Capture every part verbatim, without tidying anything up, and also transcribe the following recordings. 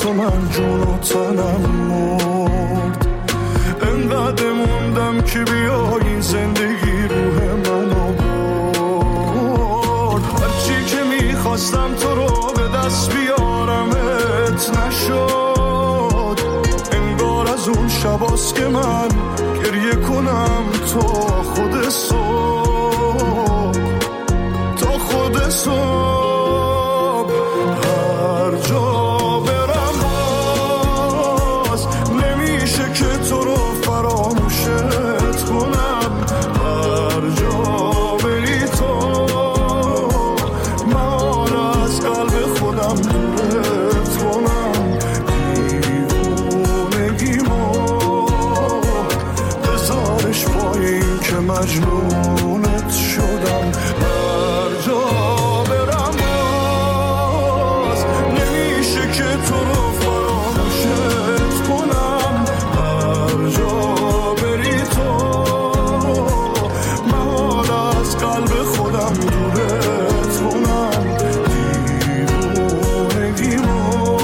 تو من جون و تنم مرد. انقدر موندم که بیا این زندگی روح منو برد. هرچی که میخواستم تو رو به دست بیارمت نشد. انگار از اون شباست که من گریه کنم تا خود صبح، تا خود صبح. هر جا برم باز نمیشه که تو رو فراموشت کنم. هر جا بری تو من از قلب خودم دورت کنم. دیوونگیمو بذارش پایین که مجنونت شدم. هر جا برم باز نمیشه که تو رو فراموشت کنم. هر جا بری تو من از قلب خودم دورت کنم. دیوونگیمو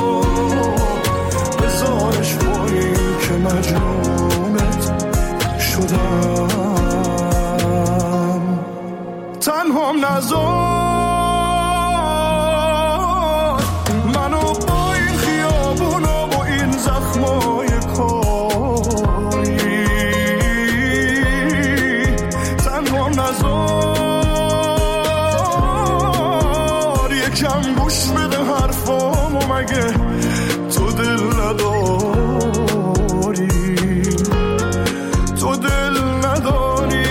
بذارش پایین که مجنونت شدم. تنهام نذار منو با این خیابونا و این زخمای کاری. تنهام نذار یکم گوش بده حرفامو، مگه تو دل نداری؟ تو دل نداری؟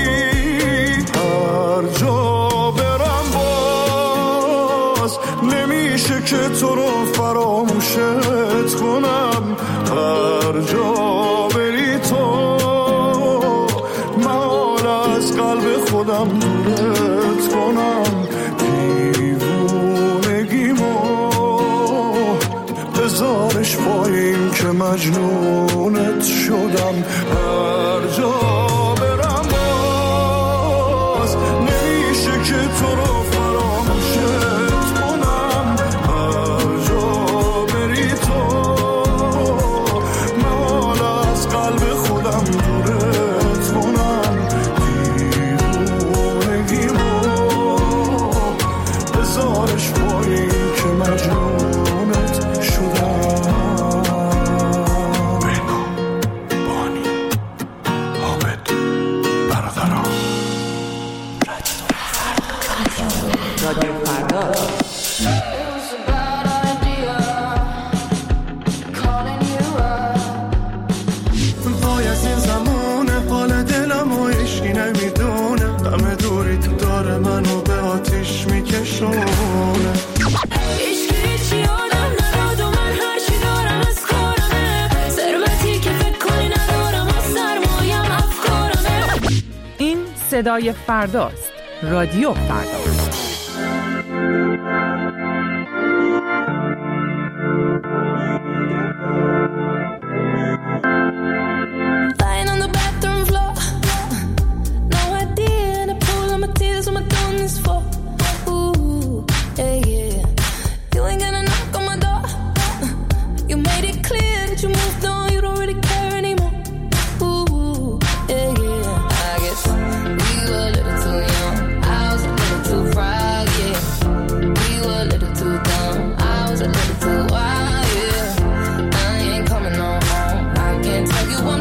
هر جا برم باز نمیشه که تو رو فراموشت کنم. هر جا بری تو من از قلب خودم دورت کنم. دیوونگیمو بذارش پایین که مجنونت شدم. هر جا برم باز نمیشه که تو رو فراموشت کنم. هر جا بری تو من از قلب خودم دورت کنم. دیوونگیمو بذارش پایین که مجنونت شدم. بانی عابد برادران رادیو فردا. وای از این زمانه حال دلم و عشقی نمیدونه. همه دوری تو داره منو به آتیش میکشونه. این صدای فرداست. رادیو فردا. Too wild, yeah. I ain't coming on home. I can't tell you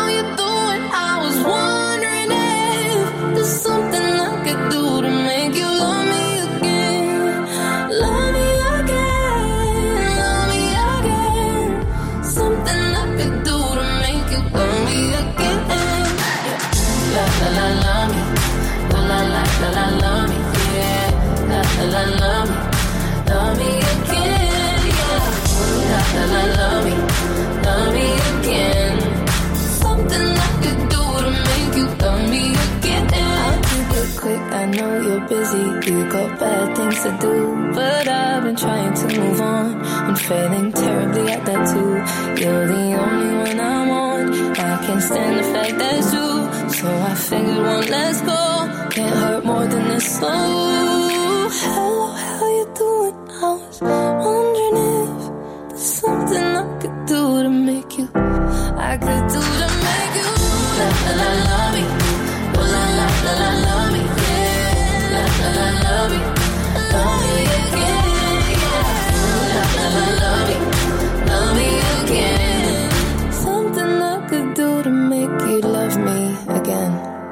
you doing? I was wondering if there's something I could do to make you love me again. Love me again, love me again. Something I could do to make you love me again. La la la la me, la la la la la la me, yeah. La la la la me, love me again, yeah. La la la la me, love me again. Something I could do to make you love me again. I'll keep it quick, I know you're busy, you got bad things to do, but I've been trying to move on. I'm failing terribly at that too. You're the only one I want. I can't stand the fact that it's true, so I figured one last go can't hurt more than this. So hello, how you doing? I was wondering if there's something I could do to make you, I could do to make you la la la la me, oh la la la la la me, yeah. La la la la me, love me again, yeah. La la la la me, love me again. Something I could do to make you love me again.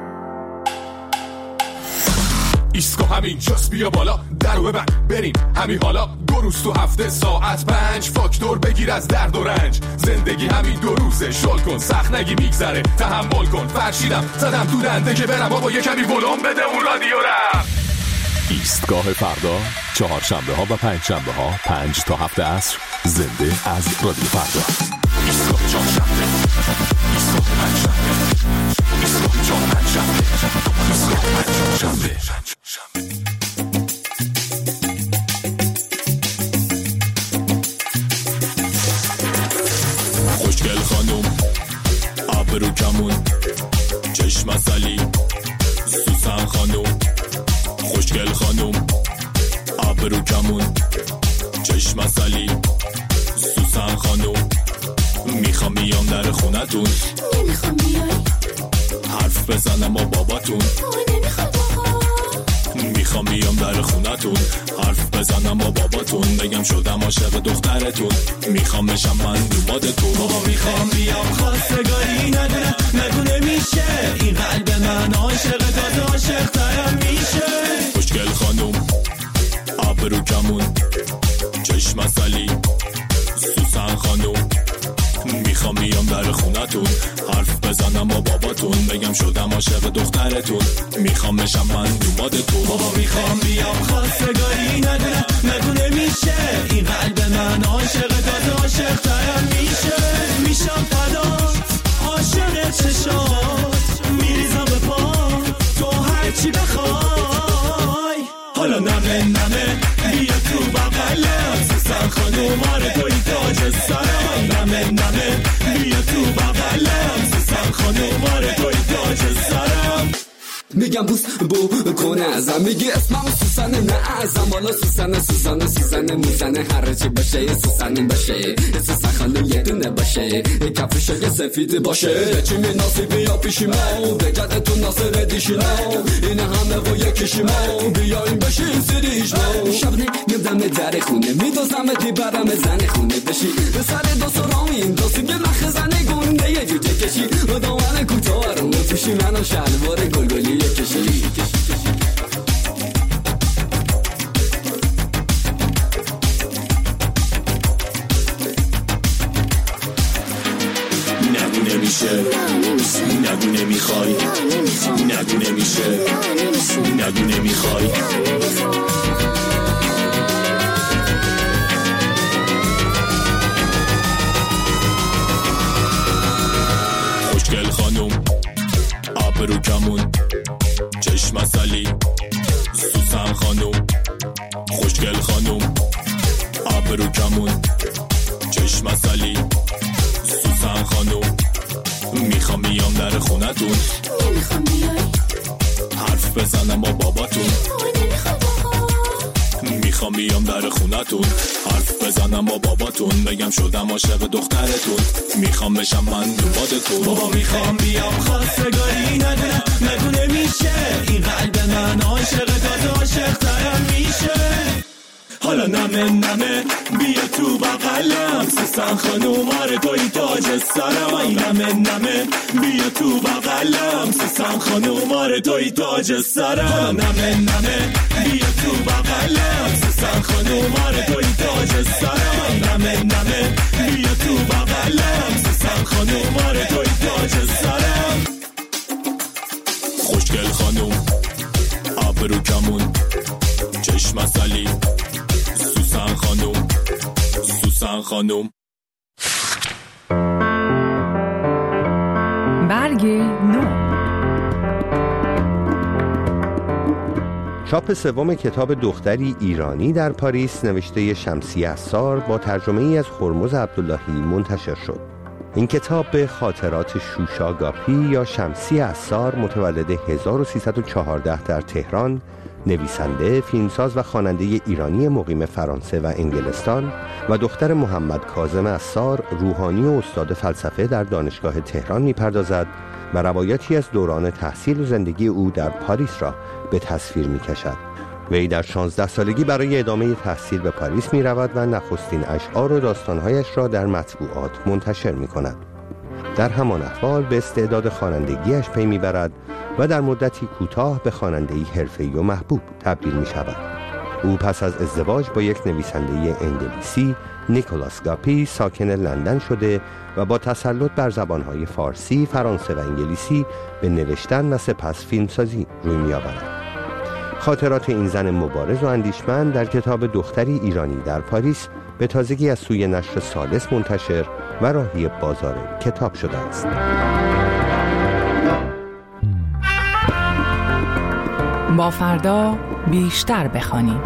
ایسکو همین جاست بیا بالا درو ببند بریم همین حالا دو روز تو هفته ساعت پنج فاکتور بگیر از درد و رنج زندگی همین دو روزه شل کن سخت نگی میگذره تحمل کن فرشیدم زدم تو دنده که برم بابا یه کمی ولوم بده اون رادیو رم. ایستگاه فردا چهارشنبه ها و پنج شنبه ها پنج تا هفت عصر زنده از رادیو فردا. ایستگاه چهارشنبه ایستگاه پنجشنبه ایستگاه چهارشنبه ایستگاه پنجشنبه. خوشگل خانوم ابرو کمون چشم عسلی سوسن خانوم خوشگل خانوم ابرو کمون چشم عسلی سوسن خانوم میخوام بیام در خونتون نمیخوام بیای حرف بزنم با باباتون نمیخوام بابا میخوام بیام در خونتون حرف بزنم با باباتون بگم شدم عاشق دخترتون میخوام بشم من دومادتون بابا میخوام بیام خواستگاری ندونه نگونه میشه این قلب من عاشق تازه عاشق ترم میشه خوشگل خانوم ابرو کمون چشم عسلی سوسن خانوم میخوام بیام در خونتون حرف بزنم با باباتون بگم شدم عاشق دخترتون میخوام بشم من دومادتون بابا میخوام بیام خواستگاری ندونه نگونه میشه این قلب من عاشق تازه عاشق ترم میشه میشم فدات عاشق چشات میریزم به پا تو هرچی بخوای حالا نمه نمه بیا تو بغلم سوسن خانوم آره توی تاج سرم نمه نمه بیا تو بغلم سوسن خانوم آره توی تاج سرم میگم بوس بو کنه ازم میگی اسمم سوسنه نه ازم حالا سوسنه سوسنه سوسنه موزنه هر چی باشه یه سوسنی باشه یه سوسن خانوم یه دونه باشه یه کفش یه سفید باشه چی می ناصیبی یا پیشی ما بگرد تو ناصر دیشی ما این همه و یکیشی ما بیایم بشیم سریش ما شب نمیدم در خونه میدوزم دی برم زن خونه بشی به سر دو سرام این دوستی که نخ زنه گنده یه جوجه کشی و دامن کوتاه رو توشی منو شلوار گلگلی کشی نگو نمیشه نگو نمیخوای نگو نمیشه نگو نمیخوای خوشگل خانوم ابرو کمون چشم عسلی سوسن خانوم خوشگل خانوم ابرو کمون چشم عسلی سوسن خانوم میخوام بیام در خونتون نمیخوام بیای حرف بزنم با باباتون نمیخوام بابا میخوام بیام در خونتون حرف بزنم با باباتون بگم شدم عاشق دخترتون میخوام بشم من دومادتون بابا میخوام بیام خواستگاری ندونه نگو نمیشه این قلب من عاشق تازه عاشق ترم میشه حالا نمه نمه بیا تو بغلم سوسن خانوم آره توی تاج سرم آی نمه نمه بیا تو بغلم سوسن خانوم آره توی تاج سرم حالا نمه نمه بیا تو بغلم سوسن خانوم آره توی تاج سرم آی نمه نمه بیا تو بغلم سوسن خانوم آره توی تاج سرم خوشگل خانوم ابرو کمون چشم اصلی سوسن خانوم سوسن خانوم برگ نو. چاپ سوم کتاب دختری ایرانی در پاریس نوشته شمسی عصار با ترجمه ای از هرمز عبداللهی منتشر شد. این کتاب به خاطرات شوشا گاپی یا شمسی عصار متولد هزار و سیصد و چهارده در تهران، نویسنده، فیلمساز و خواننده ایرانی مقیم فرانسه و انگلستان و دختر محمد کاظم عصار، روحانی و استاد فلسفه در دانشگاه تهران می‌پردازد و روایتی از دوران تحصیل و زندگی او در پاریس را به تصویر می‌کشد. وی در شانزده سالگی برای ادامه تحصیل به پاریس می رود و نخستین اشعار و داستانهایش را در مطبوعات منتشر می کند. در همان احوال به استعداد خوانندگیش پی می برد و در مدتی کوتاه به خواننده‌ای حرفه‌ای و محبوب تبدیل می شود. او پس از ازدواج با یک نویسنده انگلیسی، نیکولاس گاپی، ساکن لندن شده و با تسلط بر زبانهای فارسی، فرانسه و انگلیسی به نوشتن و سپس فیلمسازی روی می آورد. خاطرات این زن مبارز و اندیشمند در کتاب دختری ایرانی در پاریس به تازگی از سوی نشر ثالث منتشر و راهی بازار کتاب شده است. با فردا بیشتر بخوانیم.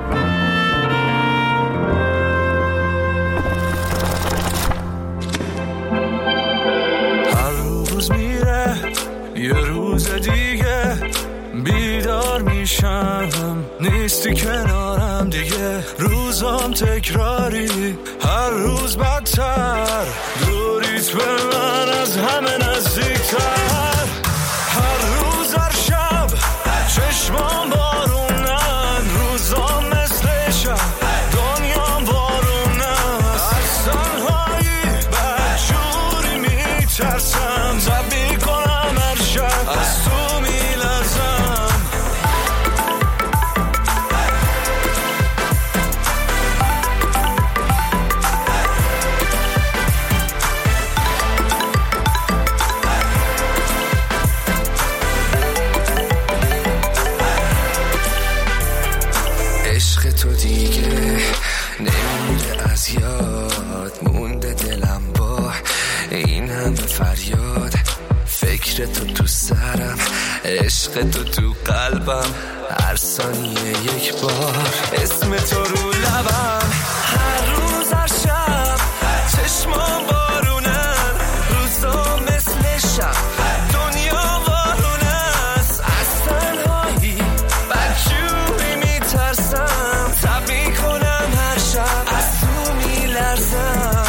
هر روز میره یه روز دیگه بیدار میشم نیستی کنارم دیگه روزام تکراری هر روز بدتر دوریت به من از همه نزدیکتر هر روز هر شب چشمام بارونن روزام مثل شب دنیام بارونن از تنهایی بدجوری میترسم زبی کنم هر شب از تو میلرزم عشق تو دیگه نمونده از یاد مونده دلم با این همه فریاد فکر تو تو سرم عشق تو تو قلبم هر ثانیه یک بار اسم تو رو لبم هر روز هر شب چشمام بارونن روزا مثل شب دنیا بارونه است از تنهایی بدجوری میترسم تبی کنم هر شب از تو میلرزم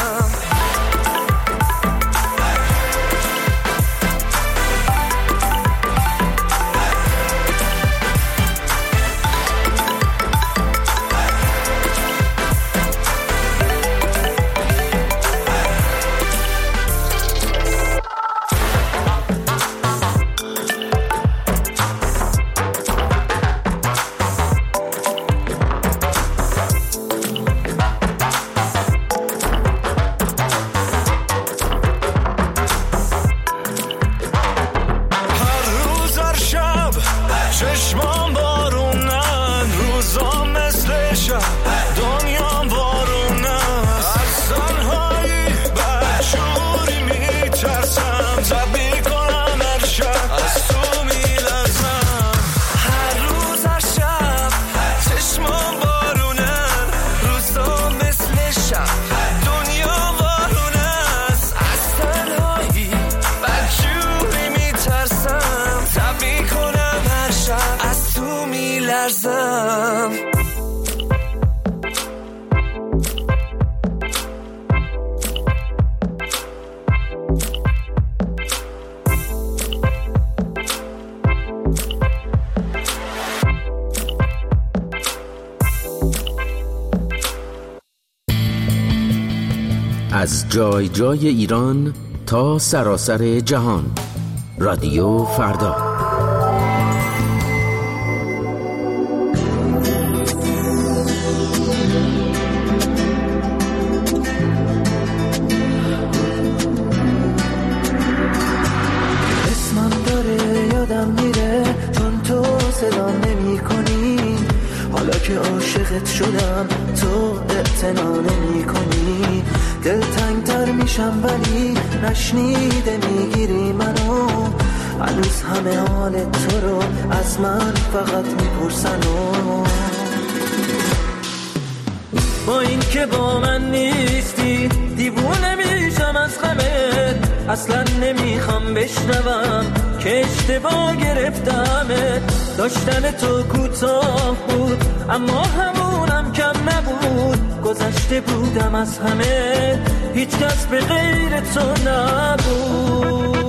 از جای جای ایران تا سراسر جهان. رادیو فردا. اسمم داره یادم میره چون تو صدا نمی کنی، حالا که عاشقت شدم تو اعتنا نمی کنی. دلتنگ تر میشم ولی نشنیده میگیری منو، هنوز همه حال تو رو از من فقط میپرسن. با این که با من نیستی دیوونه میشم از غمت، اصلا نمیخوام بشنوم که اشتباه گرفتمت. داشتن تو کوتاه بود اما همونم کم نبود، گذشته بودم از همه هیچ کس به غیر تو نبود.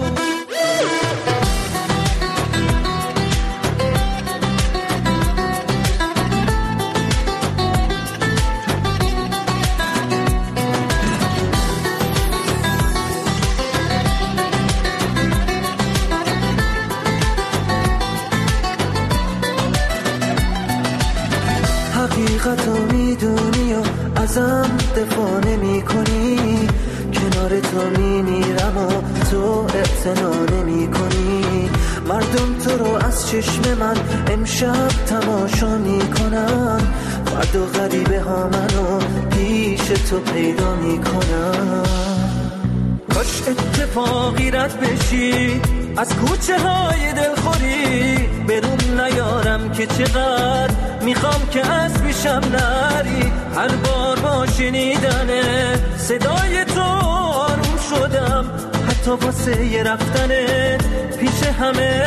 حقیقتو میدونی و ازم دفاع نمی کنی، کنار تو میمیرم و تو اعتنا نمی کنی. مردم تو رو از چشم من امشب تماشا میکنن، فردا غریبه ها منو پیش تو پیدا میکنن. کاش اتفاقی رد بشی از کوچه های دلخوری، برون نیارم که چقدر میخوام که از پیشم نری. هر بار با شنیدن صدای تو آروم شدم، حتی واسه یه رفتن پیش همه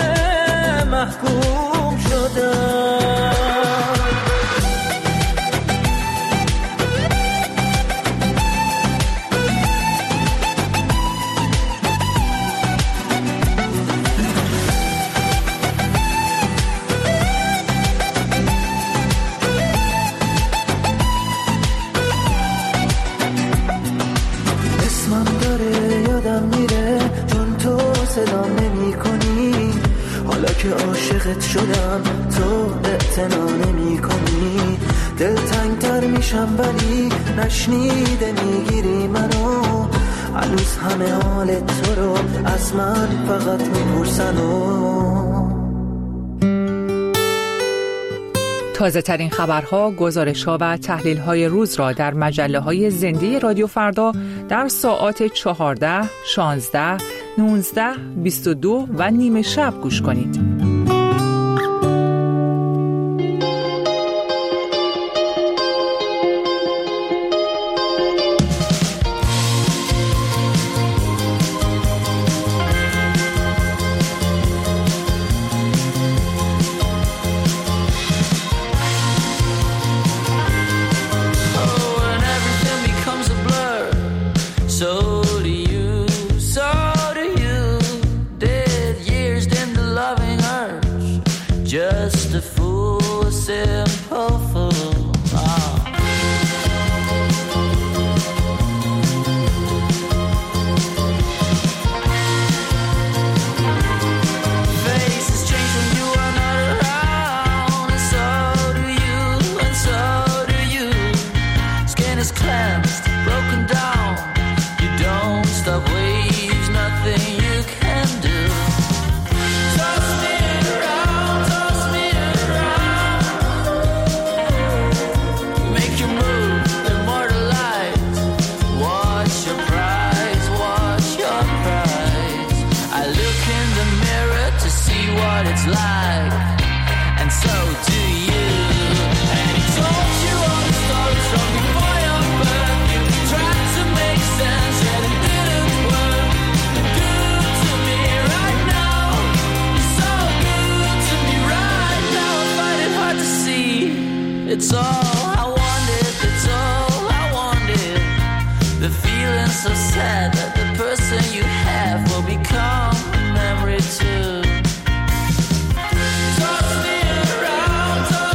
محکوم شدم. که عاشقت شدم تو اعتنا نمی کنی. دلتنگ تر میشم ولی نشنیده میگیری منو، هنوز همه حال تو رو از من فقط میپرسن. تازه ترین خبرها، گزارش‌ها و تحلیل‌های روز را در مجله‌های زنده رادیو فردا در ساعات چهارده، شانزده، نوزده، بیست و دو و نیمه شب گوش کنید. Just a fool, a simple fool. Oh. Faces change when you are not around, and so do you, and so do you. Skin is cleansed, broken down. You don't stop waves, nothing you can do. It's like, and so do you. And he told you all the stories from before your birth. You tried to make sense, yet it didn't work. You're good to me right now. You're so good to me right now. I find it hard to see. It's all I wanted. It's all I wanted. The feeling so sad that the person you have will become a memory too. Toss me around, toss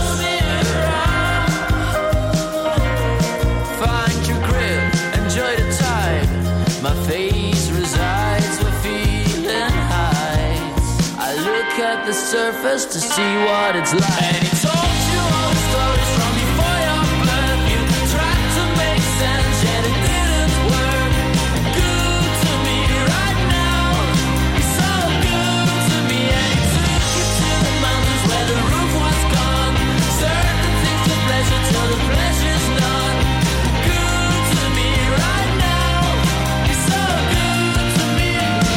at the surface to see what it's like. And he told you all the stories from before your birth. You tried to make sense, yet it didn't work. Good to me right now. He's so good to me. And he took you to the mountains where the roof was gone. Certain things to pleasure till the pleasure's none. Good to me right now. He's so good to me.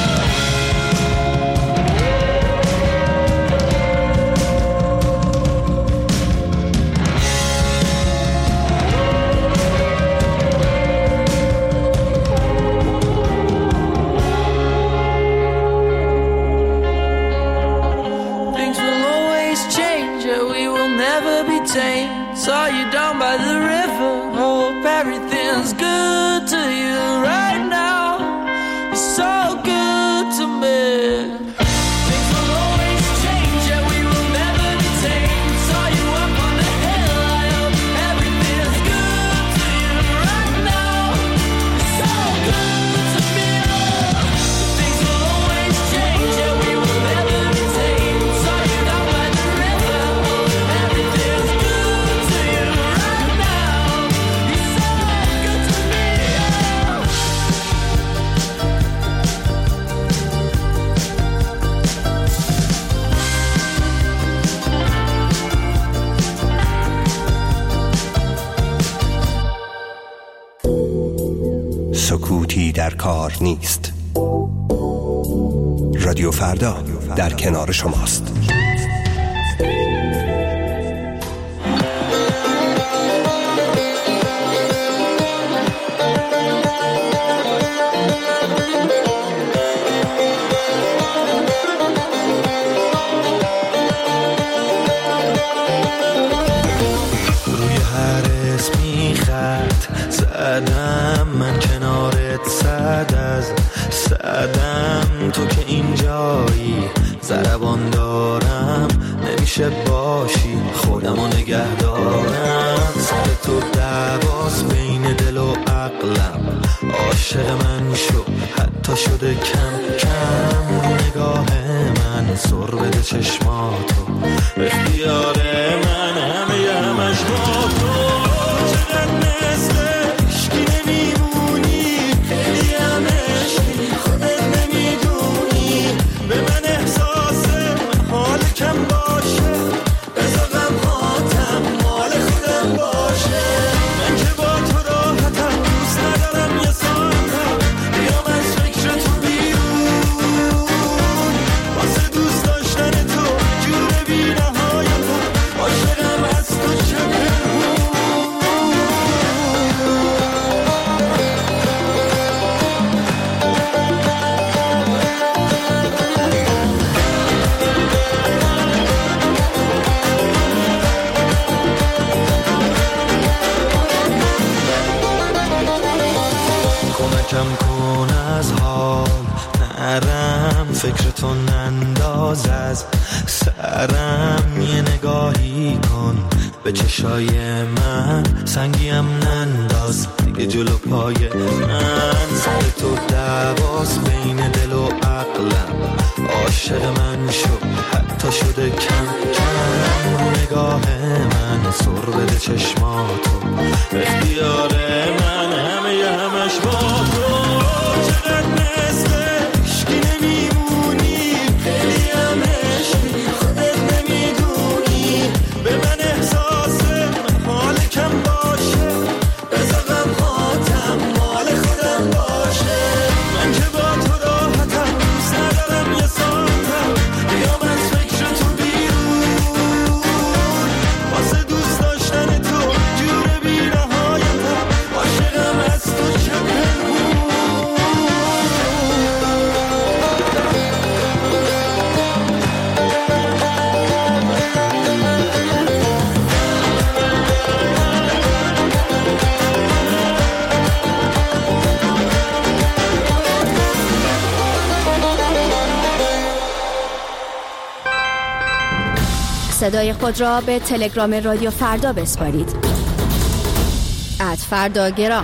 Things will always change, and we will never be tame. Saw you down by the river. Hope everything's good to you right now. You're so good to me. Things will always change, and we will never be tame. Saw you up on the hill. I hope everything's good to you right now. You're so good to me. Things will always change, and we will never be tame. Saw you down by the river. Everything's good to you right now. You're so good to me. سکوتی در کار نیست. رادیو فردا در کنار شماست. روی هر اسمی خط زدم، من کنارت صد از صدم. تو که اینجایی ضربان دارم، نمیشه باشی خودمو نگه دارم. سر تو دعواست بین دل و عقلم، عاشق من شو حتی شده کم کم. رو نگاه من سر بده چشماتو، اختیار من همه همش با تو. چقدر مثل عشقی نمیمونی، خیلی هم عشقی خودت نمیدونی. به من احساس حال کم باشه، بذار غمهاتم مال خودم باشه. من که با تو راحتم، دوست ندارم یه ساعتم بیام از فکر تو بیرون. واسه دوست داشتن تو جور بی نهایتم، عاشقم از تو چه کم کن از حال نرم، فکرتو ننداز از سرم. یه نگاهی کن به چشای من، سنگیم ننداز دیگه جلو پای من. سر تو دعواست بین دل و عقلم، عاشق من شو حتی شده کم کم. رو نگاه من سر بده چشماتو، اختیار من همه همش با تو. چقدر مثل عشقی نمیمونی، خیلی هم عشقی خودت نمیدونی. به من احساس حال کم باشه، بذار غمهاتم مال خودم باشه. من که با تو راحتم، دوست ندارم یه ساعتم بیام از فکر تو بیرون. واسه دوست داشتن تو جور بی نهایتم، عاشقم از تو چه پنهون. صدای خود را به تلگرام رادیو فردا بسپارید. ات فردا گرام.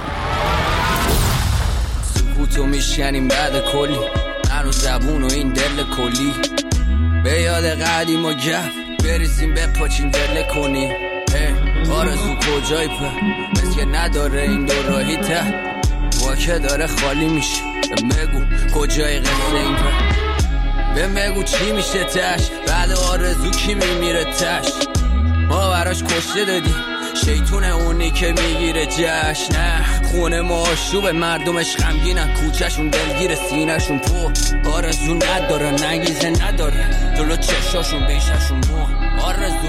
سکوتو میشکنیم بعد کلی، من و زبون و این دل کلی. به یاد قدیم و گپ بریزیم بپاچیم دل کنی. آرزو کجایی په مثل که نداره این دو راهی ته واکه داره خالی میشه. بگو کجای قصه این په به بگو چی میشه تش بعد آرزو کی میمیره تش. ما براش کشته دادیم شیطون اونی که میگیره جشن. نه خونه ما آشوبه مردمش غمگینن کوچهشون دلگیر سینهشون پو. آرزو نداره نگیزه نداره جلو چشاشون بیششون مو. آرزو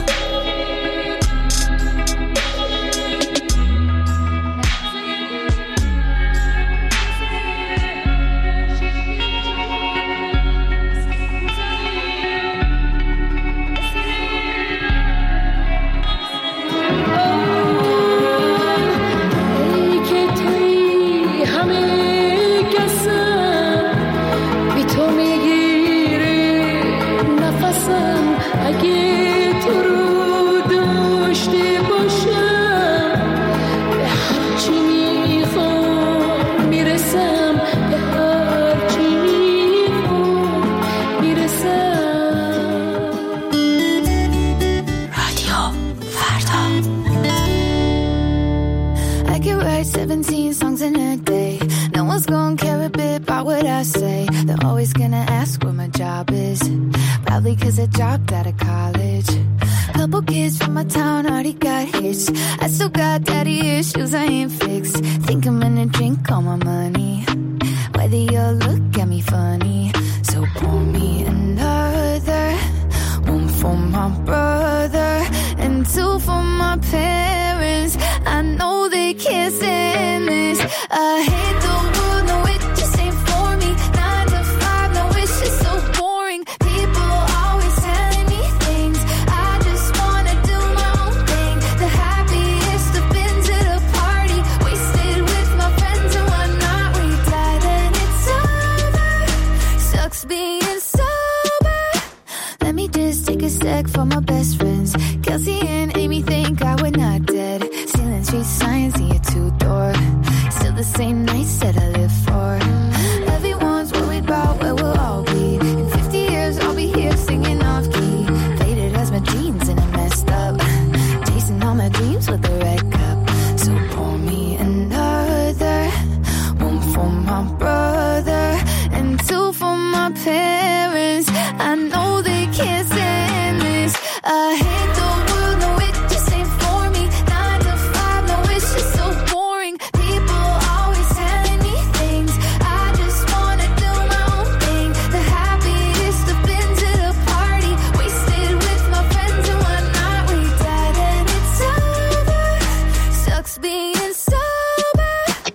seventeen songs in a day. No one's gonna care a bit about what I say. They're always gonna ask what my job is. Probably cause I dropped out of college. Couple kids from my town already got hitched. I still got daddy issues I ain't fixed. Think I'm gonna drink all my money, whether you look at me funny. So pour me another, one for my brother and two for my parents. I know they can't stand this. I hate the world, no it just ain't for me. Nine to five, no it's just so boring. People always telling me things. I just wanna do my own thing. The happiest I've been to the party, wasted with my friends and whatnot. We die then it's over. Sucks being sober. Let me just take a sec for my best friends. Kelsey and Amy think I would not dead. Stealing street signs in your two-door. Still the same nights that I live for. Everyone's worried about where we'll all be. In fifty years I'll be here singing off key. Faded as my dreams and I'm messed up. Chasing all my dreams with a red cup. So pour me another, one for my brother and two for my parents. I know they can't stand this. I hate the world, no it just ain't for me. Nine to five, no it's just so boring. People always telling me things. I just wanna do my own thing. The happiest I've been to the party, wasted with my friends and whatnot. We die then it's over. Sucks being sober.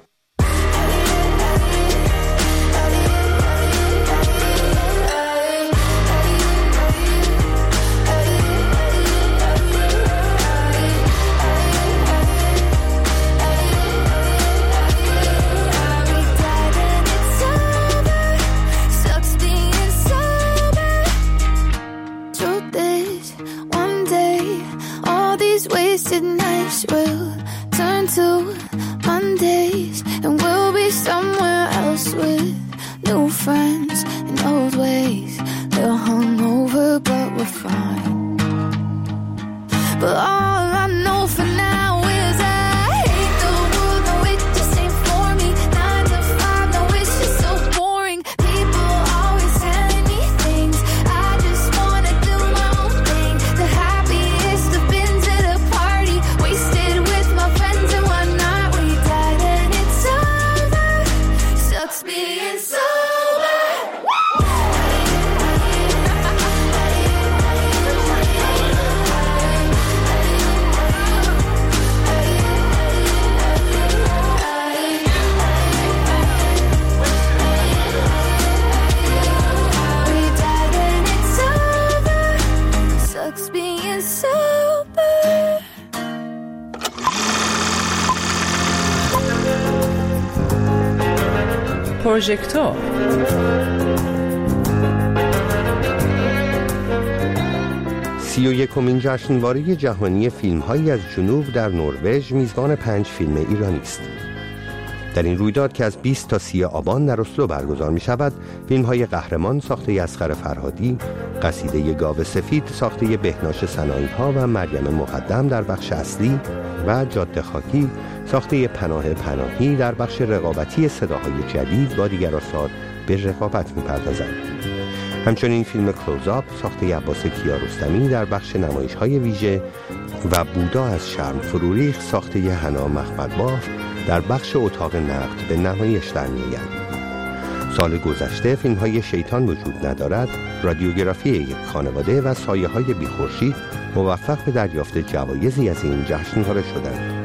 Wasted nights will turn to Mondays, and we'll be somewhere else with new friends and old ways. They're hungover, but we're fine. But all I know for now is I hate the world, no it just ain't for me. Nine to five, no it's just so boring. People always telling me things. I just wanna do my own thing. The happiest I've been to the party, wasted with my friends and whatnot. We die then it's over. Sucks being sober. We die then it's over. Sucks being sober. پروژکتور سی و یکمین جشنواره جهانی فیلم‌هایی از جنوب در نروژ میزبان پنج فیلم ایرانی است. در این رویداد که از بیست تا سی آبان در اسلو برگزار می شود، فیلم های قهرمان ساخته اصغر فرهادی، قصیده گاو سفید ساخته بهناش سنایی ها و مریم مقدم در بخش اصلی و جاده خاکی ساخته پناه پناهی در بخش رقابتی صداهای جدید با دیگر آثار به رقابت می پردازند. همچنین فیلم کلوزآپ ساخته عباس کیارستمی در بخش نمایش های ویژه و بودا از شرم فروریخت ساخته حنا مخملباف در بخش اتاق نقد به نمایش در می‌آیند. سال گذشته فیلم های شیطان وجود ندارد، رادیوگرافی یک خانواده و سایه های بی خورشید موفق به دریافت جوایزی از این جشنواره شدند.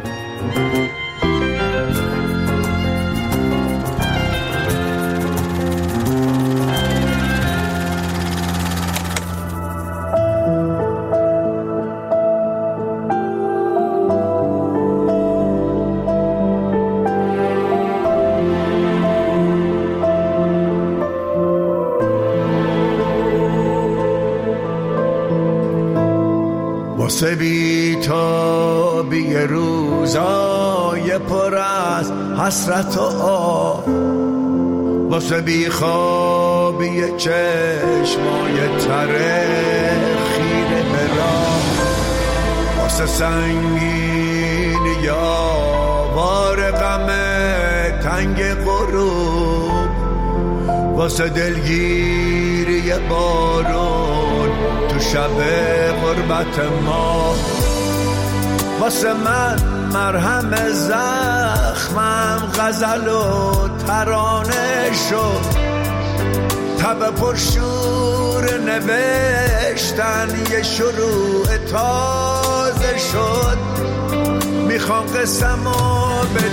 واسه بی تا بی روزای پر از حسرت و آه، واسه بی خوابی چشمای تره خیره برا، واسه سنگین یا بار غم تنگ غروب، واسه دلگیری بارون تو شب غربت ما، واسه من مرهم زخمم غزل و ترانه شد، تب پرشور نوشتن یه شروع تازه شد، میخوام قسمو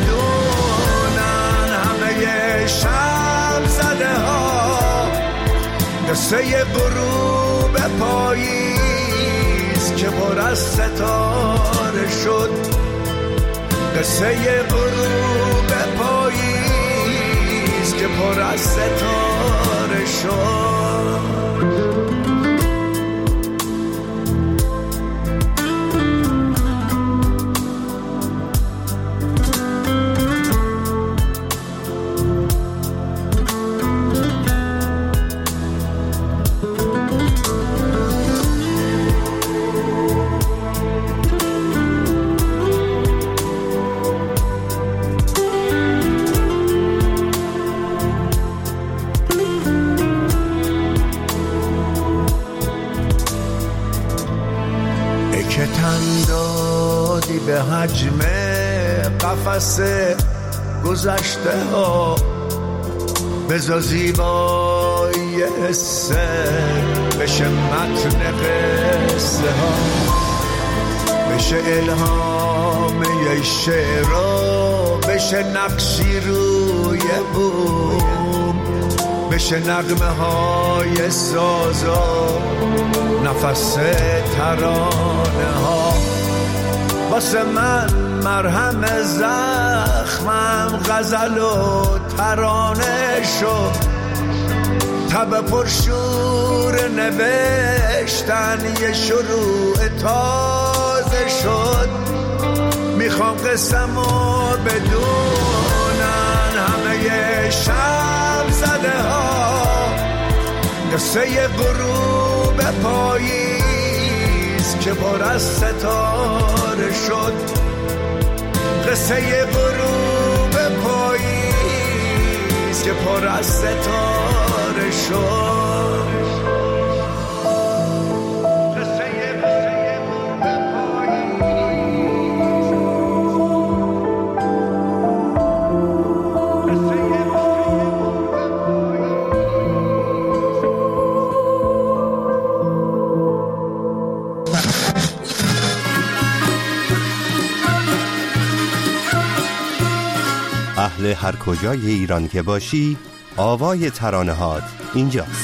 بدونن همه شب زده ها، قصه غروب پاییز که پر از ستاره شد، قصه غروب پاییز که پر از ستاره شد. که تن دادی به حجم قفس گذشته ها، بذار زیبایی حسه بشه متن قصه ها، بشه الهام یه شعرها، بشه نقشی روی بوم، بشه نغمه های سازا نفس ترانه ها، واسه من مرهم زخمم غزل و ترانه شد، تب پرشور نوشتن یه شروع تازه شد، میخوام قسمو بدونن همه شب زده ها، قصه غروب پاییز که پر از ستاره شد، قصه غروب پاییز که پر از ستاره شد. اهل هر کجای ایران که باشی، آوای ترانه هات اینجاست.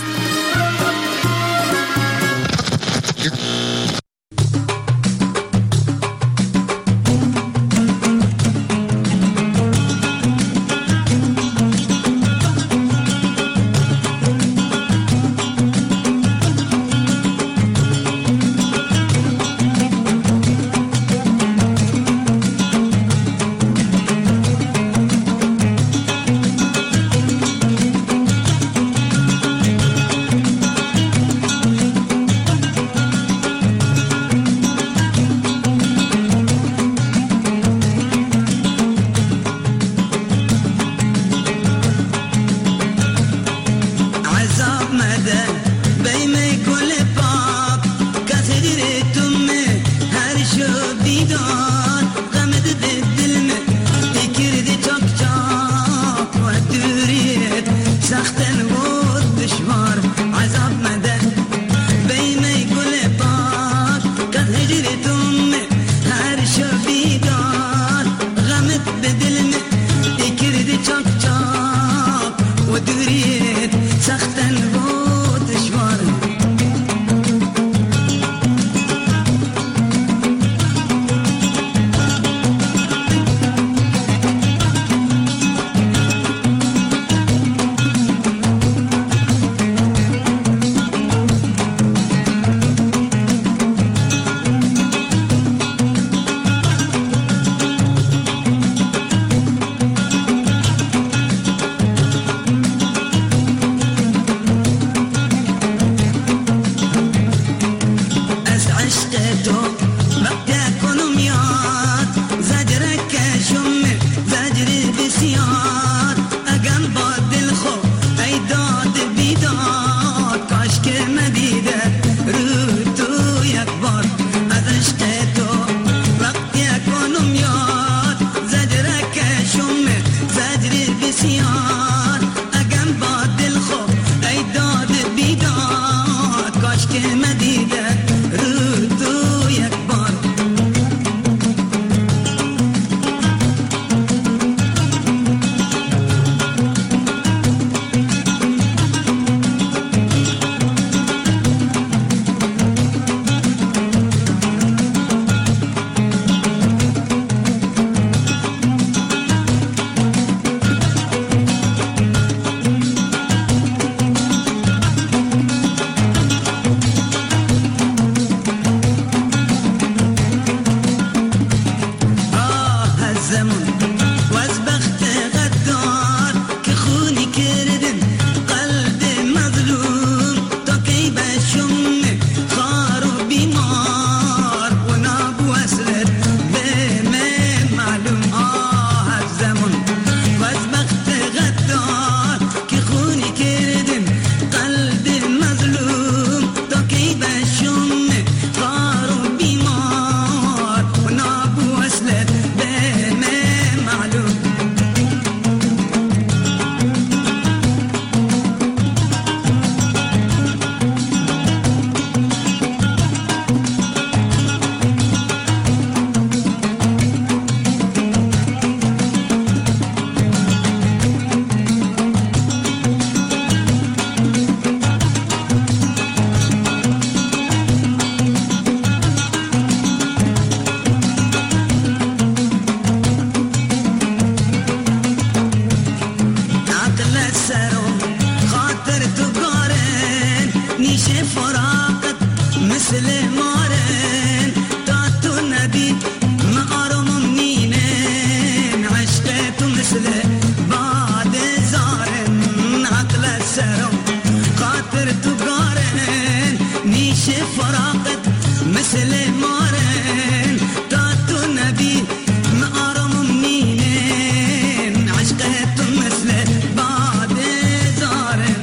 مثل مارن تا تو نبی ما آرومم نینن عشق تو مثل باد زارن عقل سرم خاطر تو گارن نیش فراقت مثل مارن تا تو نبی ما آرومم نینن عشق تو مثل باد زارن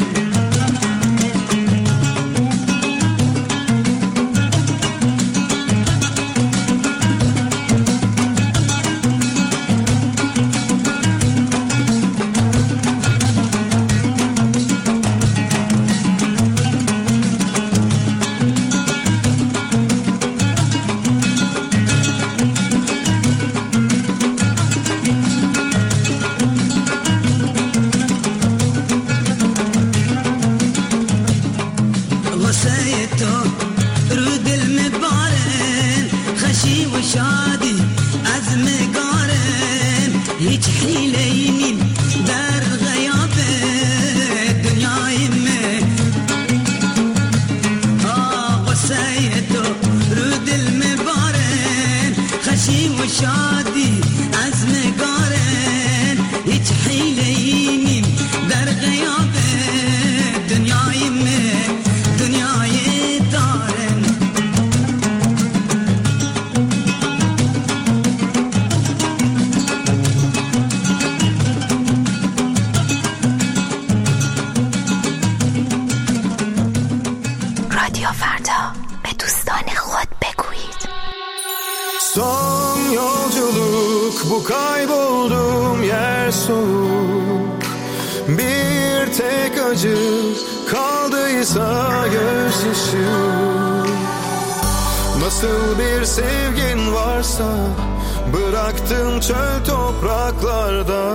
Nasıl bir sevgin varsa bıraktın çöl topraklarda.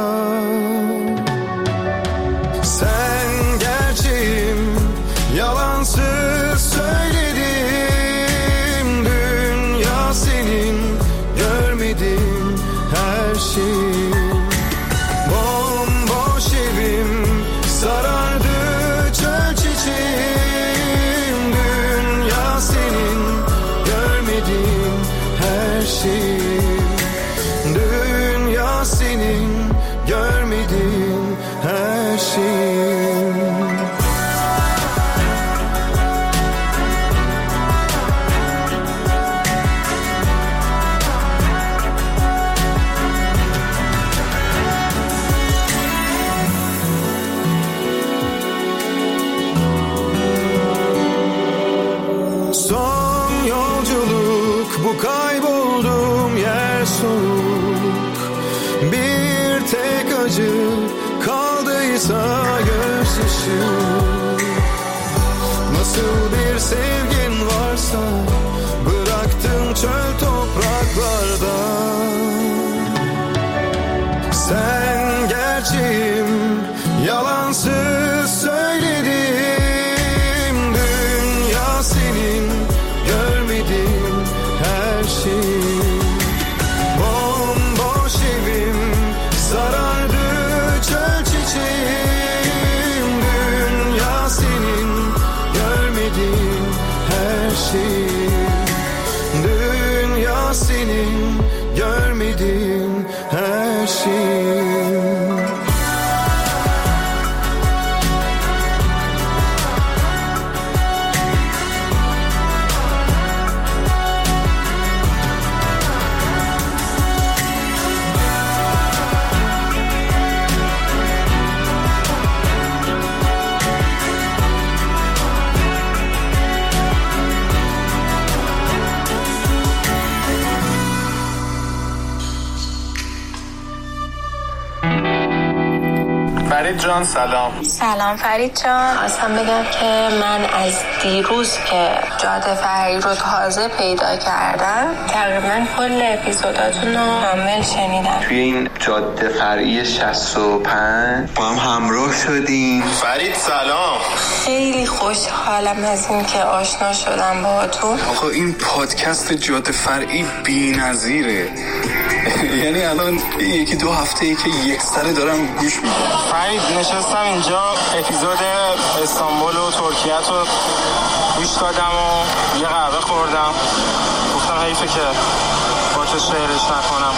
Sen gerçeğim, yalansız söyledim. Dünya senin, görmedim her şeyi. Bomboş evim sarardı çöl çiçeğim. Dünya senin, görmedim her şeyi. Dünya senin, görmedim her şeyi. Son yolculuk bu, kaybolduğum yer soğuk. Bir tek acı kaldıysa gözyaşı. Nasıl bir sevgin varsa bıraktın çöl topraklarda. Sen gerçeğim, yalansız söyledim. Dünya senin, görmedim her şeyi. Bomboş evim sarardı çöl çiçeğim. Dünya senin, görmedim her şeyi. Dünya senin, görmedim her şeyi. فرید جان سلام. سلام فرید جان، خواستم بگم که من از دیروز که جاده فرعی رو تازه پیدا کردم تقریبا کل اپیزوداتون رو کامل شنیدم. توی این جاده فرعی شصت و پنج با هم همراه شدیم. فرید سلام. خیلی خوشحالم از این که آشنا شدم باهاتون. آقا این پادکست جاده فرعی بی‌نظیره. یعنی الان یکی دو هفته ای که یک سره دارم گوش میدم. فرید نشستم اینجا اپیزود استانبول و ترکیه رو گوش دادم و یه قهوه خوردم، گفتم حیفه که با تو شعرش نکنم.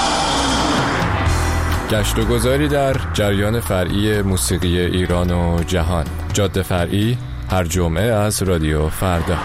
گشت و گذاری در جریان فرعی موسیقی ایران و جهان. جاده فرعی هر جمعه از رادیو فردا.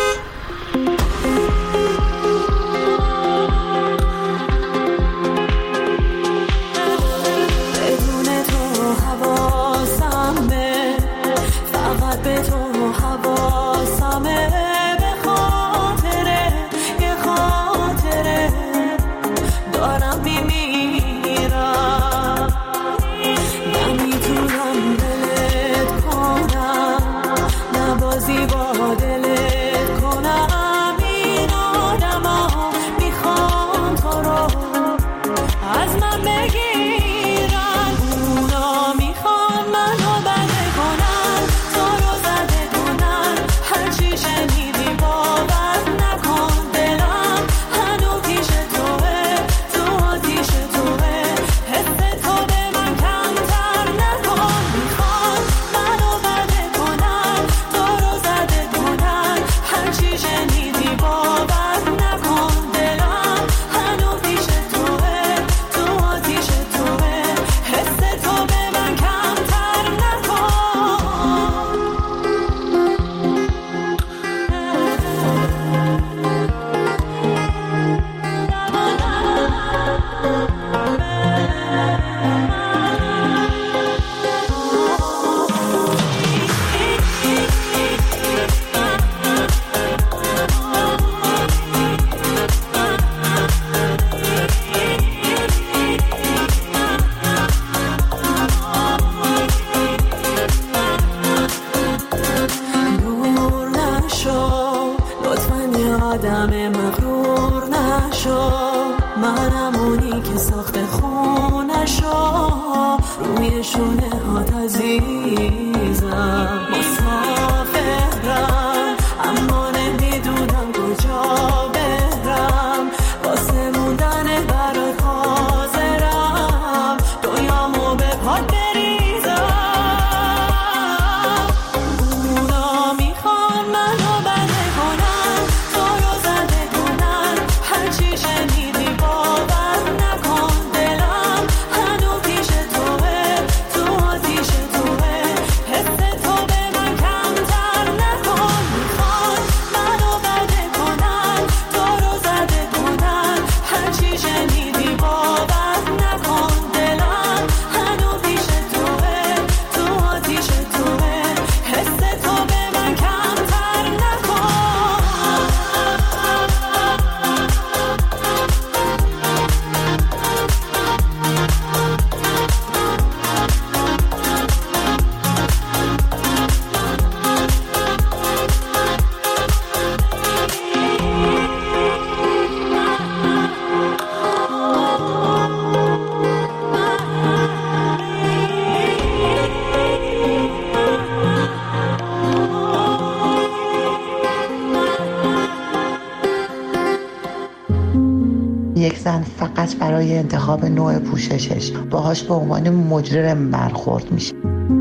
یک زن فقط برای انتخاب نوع پوششش باهاش به عنوان مجرم برخورد میشه.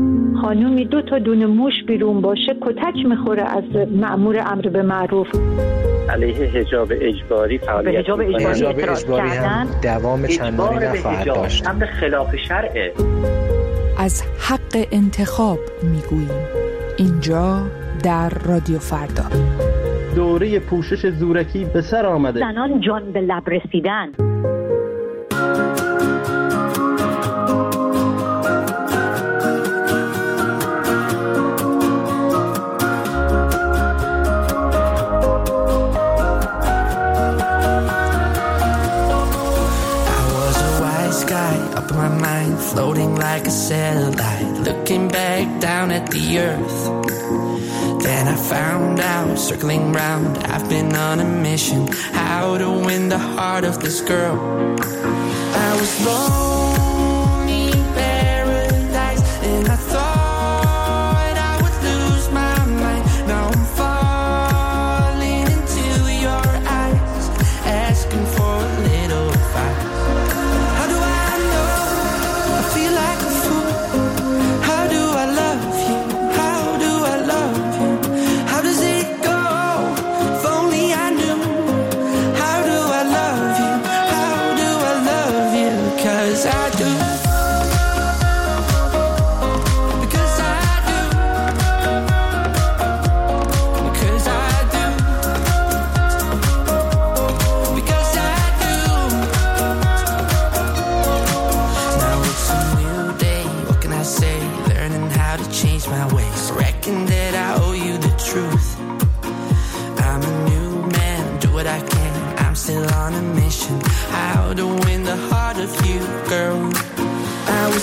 خانومی دو تا دونه موش بیرون باشه کتک میخوره از مأمور امر به معروف. علیه حجاب اجباری فعالیت حجاب اجباری, حجاب اجباری هم دوام چندانی نخواهد داشت. امر خلاف شرعه. از حق انتخاب میگوییم اینجا در رادیو فردا. دوره پوشش زورکی به سر آمده. زنان جان به لب رسیدن. Floating like a satellite, looking back down at the earth. Then I found out, circling round, I've been on a mission, how to win the heart of this girl. I was lonely in paradise, and I thought I would lose my mind. Now I'm falling into your eyes, asking for a little advice. How do I love you? How do I love you? How does it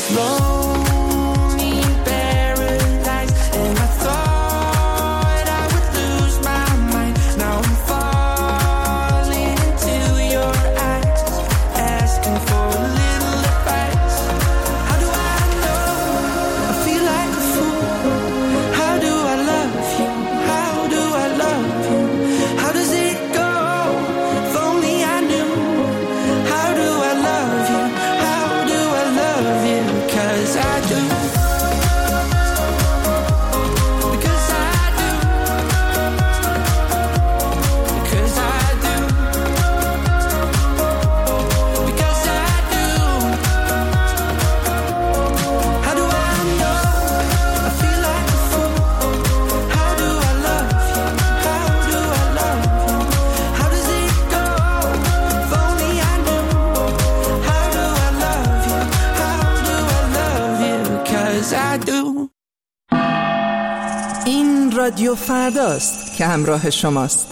was lonely in paradise, and I thought I would lose my mind. Now I'm falling into your eyes, asking for a little advice. How do I know? I feel like a fool. How do I love you? How do I love you? How does it go? If only I knew. How do I love you? How do I love you? 'Cause I do. Because I do. Because I do. Because I do. How do I know? I feel like a fool. How do I love you? How do I love you? How does it go? If only I knew. How do I love you? How do I love you? 'Cause I do. این رادیو فرداست که همراه شماست.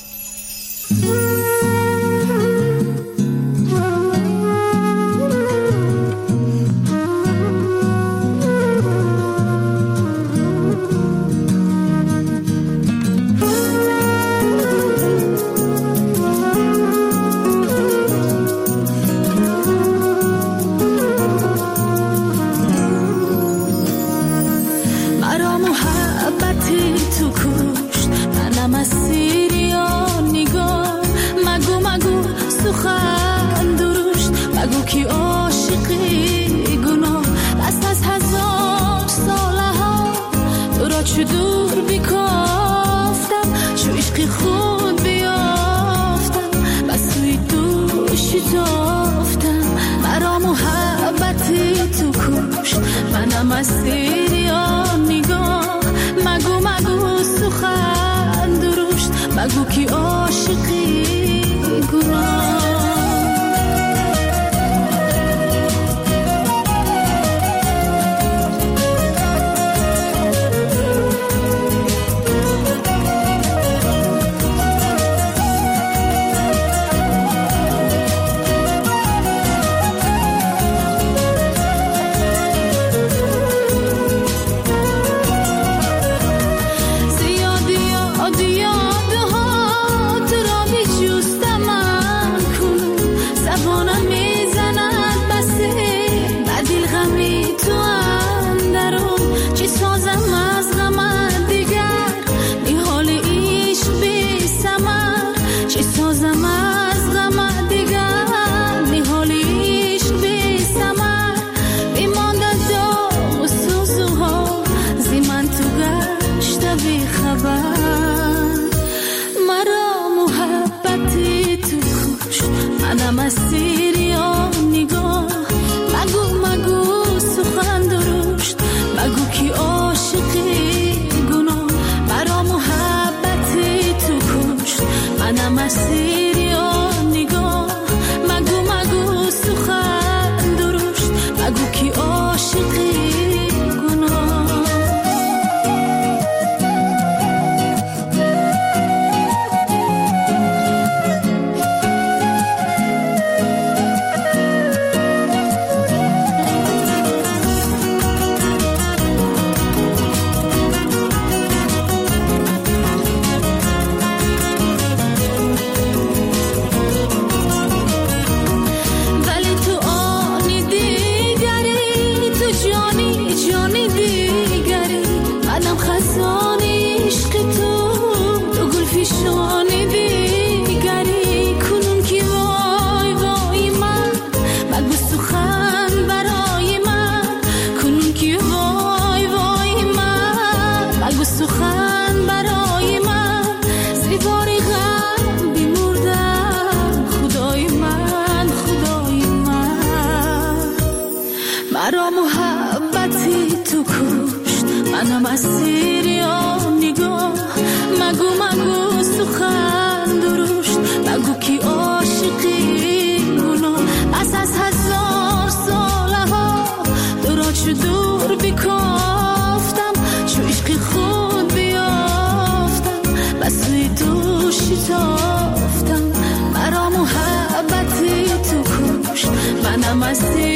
مرا محبتی تو کشت، منم اسیر یا نگاه. مگو مگو سخن درشت، مگو کی عاشقی گناه. دست از هزار ساله ها تو را چو دور بیکافتم، چو عشقی خود بیافتم، بس توی دوشی تافتم. مرا محبتی تو کشت، منم اسیر یا نگاه. مگو مگو سخن درشت، مگو کی عاشقی گناه. زیادی یاد یادها تو را بیجوستم من کنون. زبانم میزند بسه بدیل غمی تو اندرون. چی سازم از غم دیگر نیحال عشق بی ثمر. چی سازم از غم دیگر نیحال عشق بی ثمر. بیمانده داغ و سوزوها زی من تو گشته بی خبر. مرا محبتی تو کشت، منم اسیر یا نگاه. مگو مگو سخن درشت، مگو کی عاشقی گناه. مرا محبتی تو کشت، منم اسیر یا نگاه. مگو مگو سخن درشت، مگو کی عاشقی گناه. ولی تو آنی دیگری، تو جانی جانی دیگری. منم خزان عشق تو، تو گل فشانی دیگری. کنون کی وای وای من، مگو سخن برای من. کنون کی وای وای من، مگو سخن برای من. زیباری غم بیمردم، خدای من خدای من. مرا محبتی تو کشت، منم اسیر یا نگاه. مگو مگو سخن درشت، مگو کی عاشقی گناه. پس از هزار ساله ها تو را چو دور بیکافتم، چو عشقی خود بیافتم، بس توی دوشی تافتم. مرا محبتی تو کشت، منم اسیر